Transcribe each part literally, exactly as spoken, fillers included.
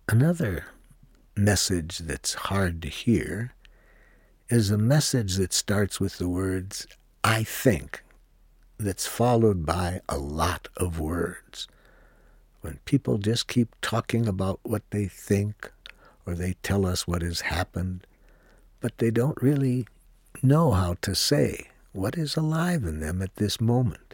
Another message that's hard to hear is a message that starts with the words, I think, that's followed by a lot of words. When people just keep talking about what they think, or they tell us what has happened, but they don't really know how to say what is alive in them at this moment.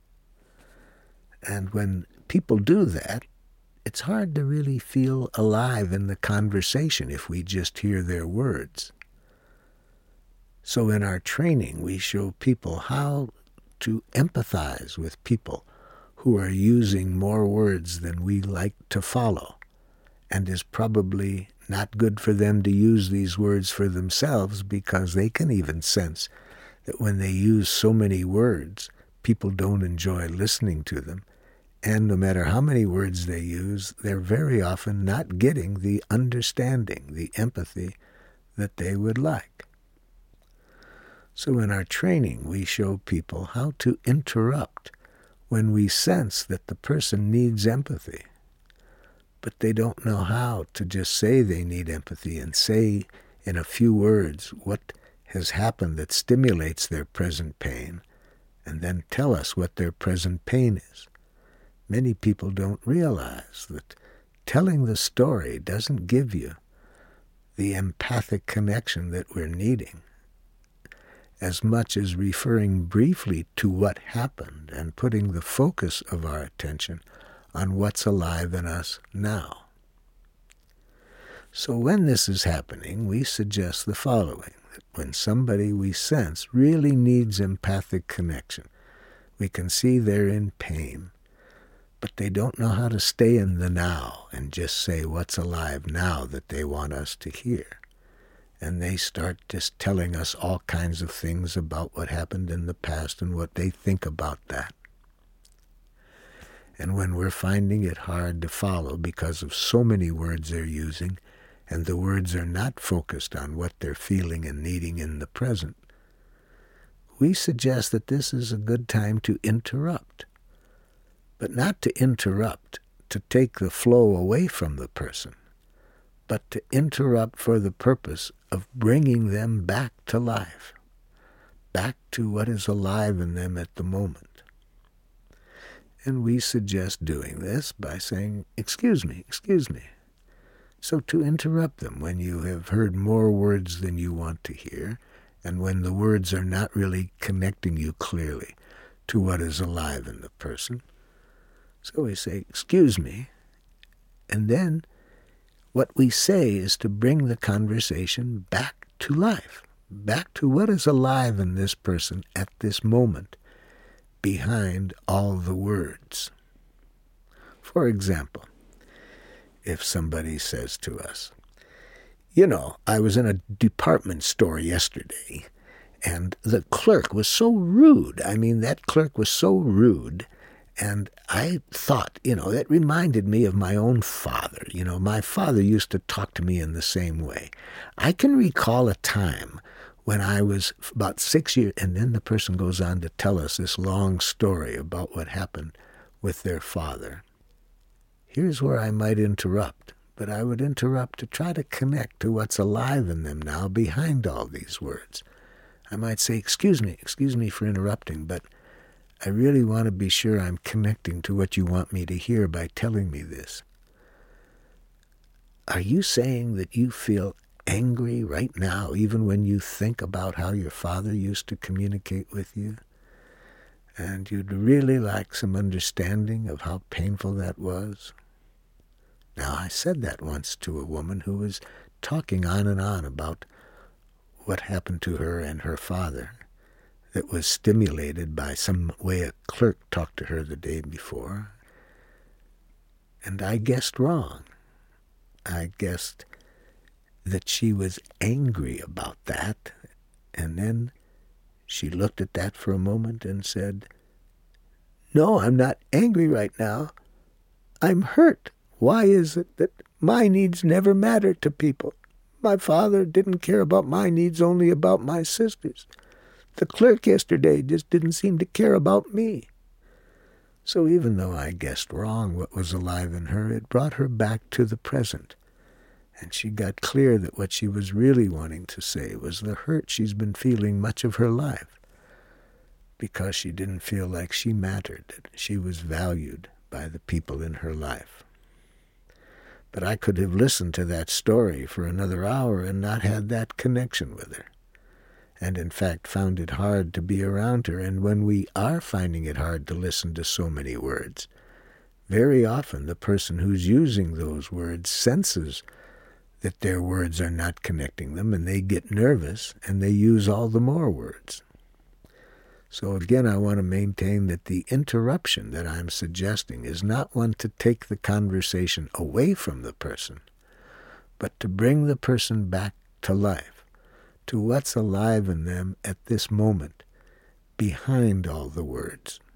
And when people do that, it's hard to really feel alive in the conversation if we just hear their words. So in our training, we show people how to empathize with people who are using more words than we like to follow, and is probably not good for them to use these words for themselves, because they can even sense that when they use so many words, people don't enjoy listening to them. And no matter how many words they use, they're very often not getting the understanding, the empathy that they would like. So in our training, we show people how to interrupt when we sense that the person needs empathy, but they don't know how to just say they need empathy and say in a few words what has happened that stimulates their present pain, and then tell us what their present pain is. Many people don't realize that telling the story doesn't give you the empathic connection that we're needing, as much as referring briefly to what happened and putting the focus of our attention on what's alive in us now. So when this is happening, we suggest the following, that when somebody we sense really needs empathic connection, we can see they're in pain, but they don't know how to stay in the now and just say what's alive now that they want us to hear. And they start just telling us all kinds of things about what happened in the past and what they think about that. And when we're finding it hard to follow because of so many words they're using, and the words are not focused on what they're feeling and needing in the present, we suggest that this is a good time to interrupt. But not to interrupt to take the flow away from the person, but to interrupt for the purpose of bringing them back to life, back to what is alive in them at the moment. And we suggest doing this by saying, excuse me, excuse me. So to interrupt them when you have heard more words than you want to hear, and when the words are not really connecting you clearly to what is alive in the person. So we say, excuse me, and then what we say is to bring the conversation back to life, back to what is alive in this person at this moment, behind all the words. For example, if somebody says to us, you know, I was in a department store yesterday, and the clerk was so rude. I mean, that clerk was so rude. And I thought, you know, that reminded me of my own father. You know, my father used to talk to me in the same way. I can recall a time when I was about six years, and then the person goes on to tell us this long story about what happened with their father. Here's where I might interrupt, but I would interrupt to try to connect to what's alive in them now behind all these words. I might say, excuse me, excuse me for interrupting, but I really want to be sure I'm connecting to what you want me to hear by telling me this. Are you saying that you feel angry right now, even when you think about how your father used to communicate with you? And you'd really like some understanding of how painful that was? Now, I said that once to a woman who was talking on and on about what happened to her and her father, that was stimulated by some way a clerk talked to her the day before. And I guessed wrong. I guessed that she was angry about that, and then she looked at that for a moment and said, no, I'm not angry right now. I'm hurt. Why is it that my needs never mattered to people? My father didn't care about my needs, only about my sister's. The clerk yesterday just didn't seem to care about me. So even though I guessed wrong what was alive in her, it brought her back to the present And she got clear that what she was really wanting to say was the hurt she's been feeling much of her life, because she didn't feel like she mattered, that she was valued by the people in her life. But I could have listened to that story for another hour and not had that connection with her, and in fact found it hard to be around her. And when we are finding it hard to listen to so many words, very often the person who's using those words senses that their words are not connecting them, and they get nervous, and they use all the more words. So again, I want to maintain that the interruption that I'm suggesting is not one to take the conversation away from the person, but to bring the person back to life, to what's alive in them at this moment, behind all the words.